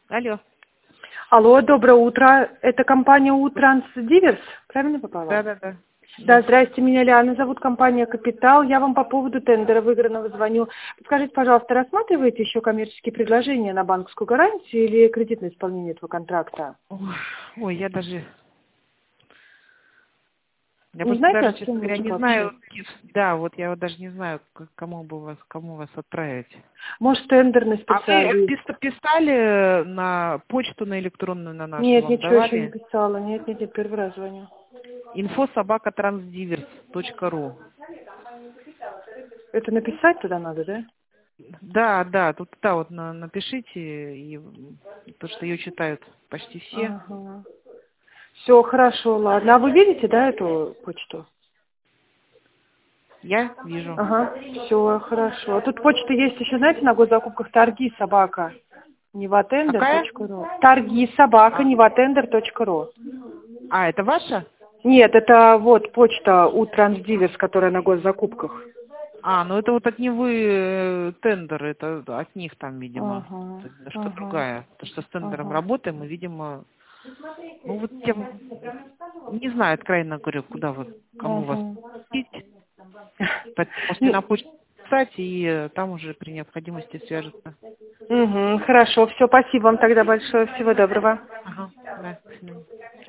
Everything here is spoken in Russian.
Алло. Алло, доброе утро. Это компания «Утрансдиверс». Правильно попала? Да. Да, здрасте, меня Лиана зовут, компания «Капитал». Я вам по поводу тендера выигранного звоню. Скажите, пожалуйста, рассматриваете еще коммерческие предложения на банковскую гарантию или кредитное исполнение этого контракта? Ой, я Не просто знаете, даже, а с честно кем говоря, лучше не знаю, пообщаться? да, вот я вот даже не знаю, кому вас отправить. Может, тендерный А вы специалист? писали на почту, на электронную, на нашу Нет, вам ничего еще не давали? писала. Нет, первый раз звоню. info@transdivers.ru. Это написать туда надо, да? Да, тут да, вот напишите, то, что ее читают почти все. Ага. Все, хорошо, ладно. А вы видите, да, эту почту? Я вижу. Ага, все, хорошо. Тут почта есть еще, знаете, на госзакупках торги собака Какая? неватендер.ру. Торги собака А, неватендер.ру. это ваша? Нет, это вот почта Утрансдиверс, которая на госзакупках. Ну это вот от Невы тендер, это от них там, видимо, Ага, это что ага, другая. Потому что с тендером ага, работаем, и, видимо, вот тем, не знаю, откровенно говорю, кому вас ага. пить. Поэтому можете Ну, на почту писать, и там уже при необходимости свяжутся. хорошо, все, спасибо вам тогда большое. Всего доброго. Ага.